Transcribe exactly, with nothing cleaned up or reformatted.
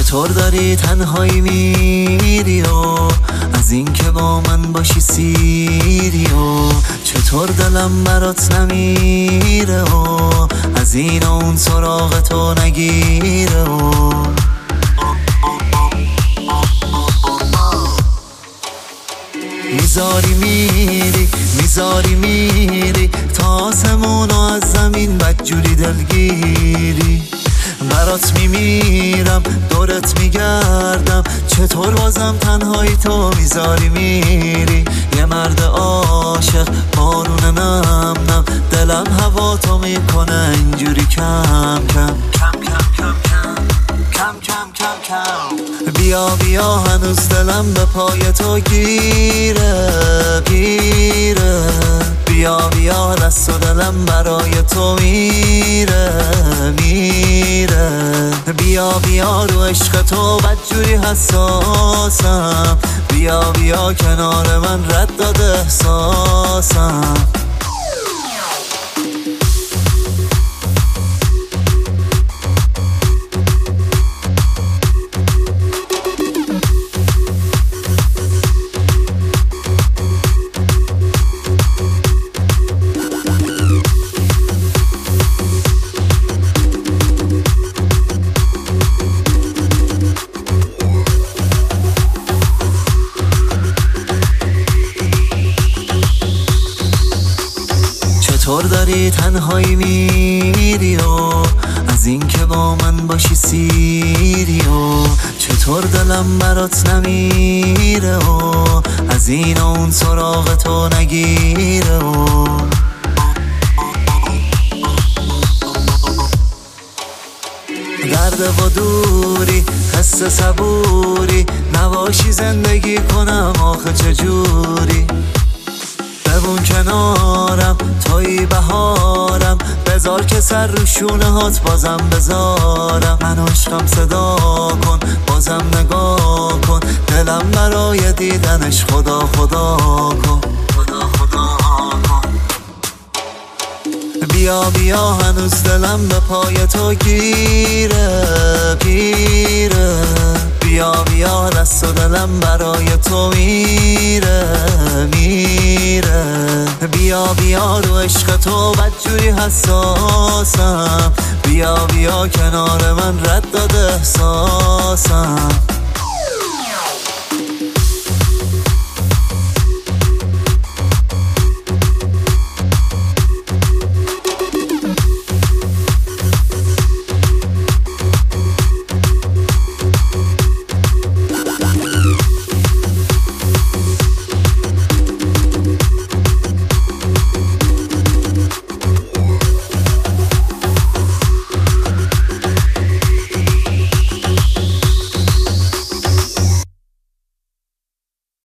چطور داری تنهایی میری و از این که با من باشی سیری و چطور دلم برات نمیره و از این و اون سراغ تو نگیره و میذاری میری میذاری میری تا آسمون و از زمین بدجوری دلگیری برات میمیرم دورت میگردم چطور بازم تنهایی تو میذاری میری یه مرد عاشق بارون نم نم دلم هوا تو میکنه اینجوری کم کم کم کم کم کم کم کم کم بیا بیا هنوز دلم به پای تو گیره گیره بیا بیا دست و دلم برای تو میره میره بیا بیا رو عشق تو بدجوری حساسم بیا بیا کنار من رد داده احساسم چطور داری تنهایی میری و از این که با من باشی سیری و چطور دلم برات نمیره و از این و اون سراغ تو نگیره و درد و دوری حس صبوری نباشی زندگی کنم آخه چجوری بمون کنارم توی بهارم بذار که سر رو شونه هات بازم بذارم من عشقم صدا کن بازم نگاه کن دلم برای دیدنش خدا خدا کن خدا خدا کن بیا بیا هنوز دلم به پای تو گیره گیره بیا بیا دست و دلم برای تو میره میره بیا بیا رو عشق تو بدجوری حساسم بیا بیا کنار من رد داده احساسم